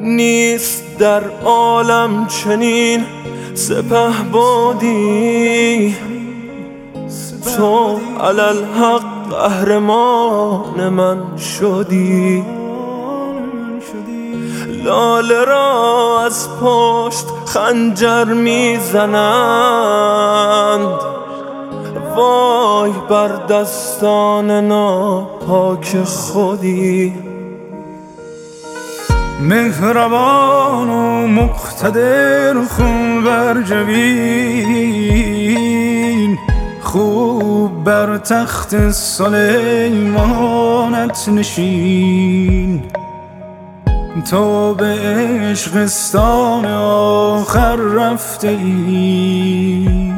نیست در عالم چنین سپهبدی، تو علالحق قهرمان من شدی. لاله را از پشت خنجر میزنند، وای بر دستان ناپاک خودی. مهربان و مقتدر خونبر جبین، خوب بر تخت سلیمانت نشین. تو به عشقستان آخر رفته ای،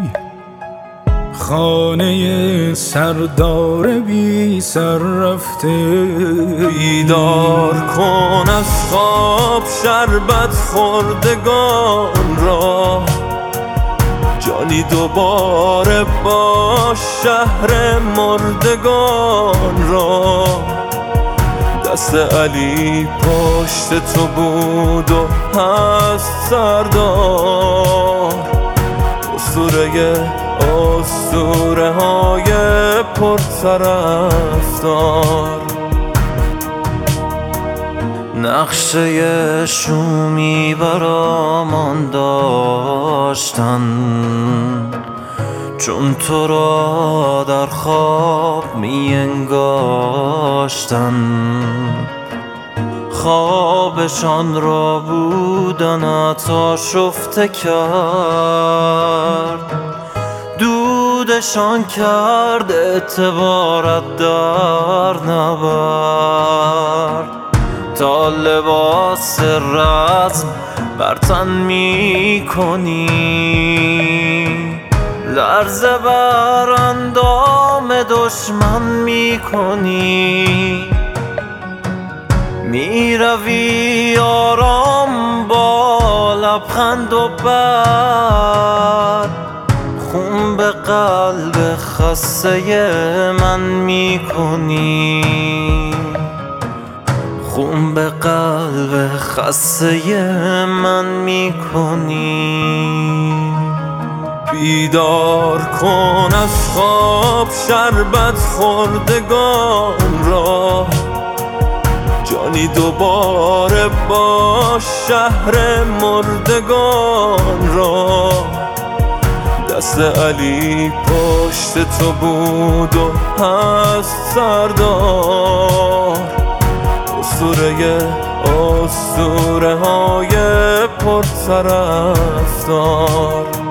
خانه سردار بی سر رفته. بیدار کن از خواب شربت خوردگان را، جانی دوباره با شهر مردگان را. دست علی پشت تو بود و هست سردار، اسطوره های پرطرفدار. نقشه شومی برامان داشتن، چون تو را در خواب می انگاشتن. خوابشان را بودنت آشفته کرد، دودشان کرد اعتبارت در نبرد. تا لباس رزم بر تن می کنی، لرزه بر اندام دشمن می کنی. می روی آرام با لبخند و بعد خون به قلب خسته من می کنی. خون به قلب خسته من می کنی. بیدار کن از خواب شربت خوردگان را، جانی دوباره با شهر مردگان را. دست علی پشت تو بود و هست سردار، اسطوره های پرطرفدار.